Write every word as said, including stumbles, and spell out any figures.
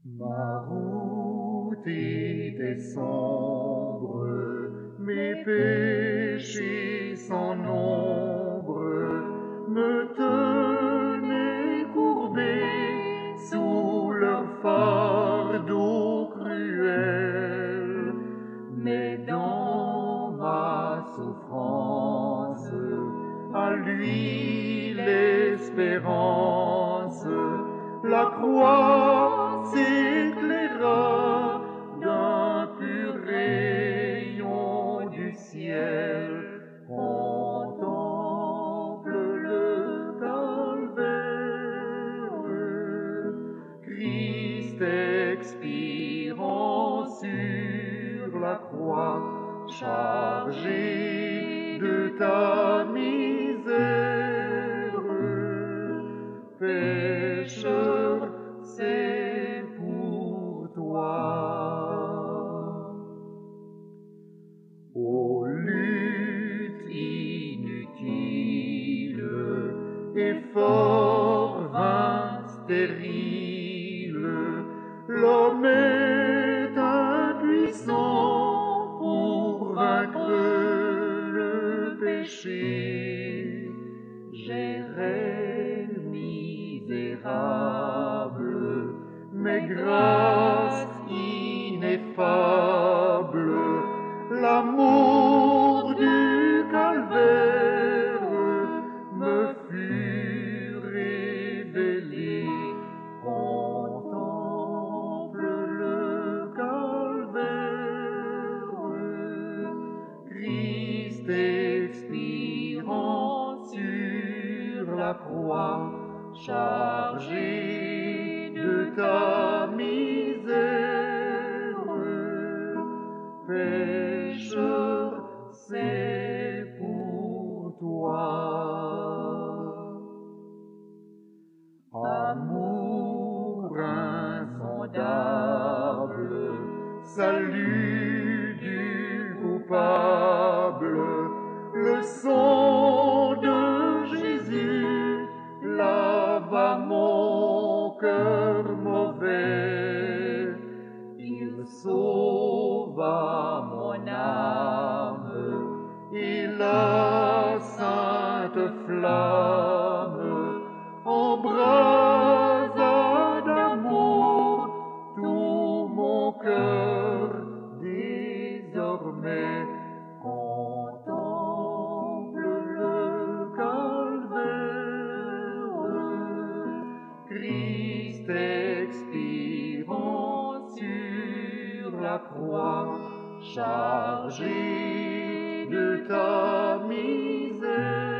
Ma route était sombre, mes péchés sans nombre me tenaient courbé sous leur fardeau cruel. Mais dans ma souffrance, à lui l'espérance, la croix s'éclaira d'un pur rayon du ciel. Contemple le calvaire, Christ expirant sur la croix, chargé de ta misère. Pécheur, c'est pour toi. Ô lutte inutile, effort vain, stérile, l'homme est impuissant pour vaincre le péché. J'errais misérable, mais grâce ineffable, l'amour du calvaire me fut révélé. Contemple le calvaire, Christ expirant sur la croix, chargé de ta misère. Pécheur, c'est pour toi. Amour insondable, salut du coupable, le sang de Jésus lava mon cœur mauvais. Il sauva mon âme et la sainte flamme embrasa d'amour tout mon cœur désormais. Contemple le calvaire, Christ expirant sur la croix, chargé de ta misère.